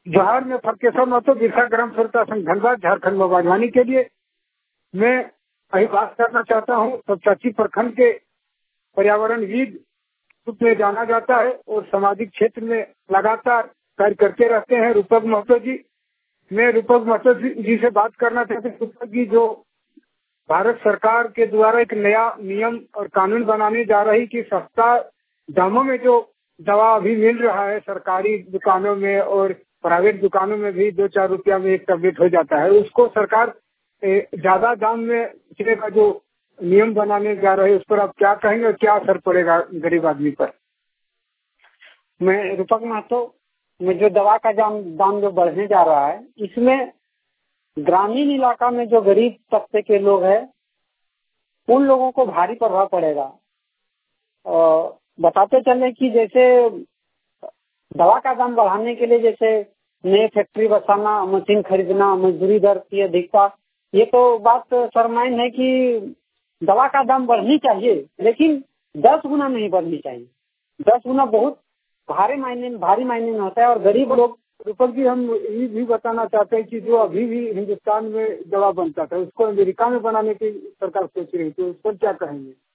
जोहार में फरकेश्वर महतो बिरसा ग्राम स्वच्छता संघ धनबाद झारखंड में बागवानी के लिए मैं अभी बात करना चाहता हूँ। सबचाची प्रखंड के पर्यावरणविद रूप में जाना जाता है और सामाजिक क्षेत्र में लगातार कार्य करते रहते हैं रूपक महतो जी। मैं रूपक महतो जी से बात करना चाहता हूँ। रूपक जी, जो भारत सरकार के द्वारा एक नया नियम और कानून बनाने जा रही कि सस्ता दामों में जो दवा अभी मिल रहा है सरकारी दुकानों में और प्राइवेट दुकानों में भी 2-4 रुपया में एक टैबलेट हो जाता है, उसको सरकार ज्यादा दाम में बेचने का जो नियम बनाने जा रहे हैं उस पर आप क्या कहेंगे, क्या असर पड़ेगा गरीब आदमी पर? मैं रूपक महतो में जो दवा का दाम जो बढ़ने जा रहा है, इसमें ग्रामीण इलाका में जो गरीब तबके के लोग हैं उन लोगों को भारी प्रभाव पड़ेगा। बताते चले कि जैसे दवा का दाम बढ़ाने के लिए जैसे नए फैक्ट्री बसाना, मशीन खरीदना, मजदूरी दर की अधिकता, ये तो बात सरमाइन है कि दवा का दाम बढ़नी चाहिए, लेकिन 10 गुना नहीं बढ़नी चाहिए। 10 गुना बहुत भारी मायने में होता है। और गरीब लोग, रूपक जी, हम ये भी बताना चाहते हैं कि जो अभी भी हिंदुस्तान में दवा बनता था उसको अमेरिका में बनाने की सरकार सोच रही थी, उस पर क्या कहेंगे?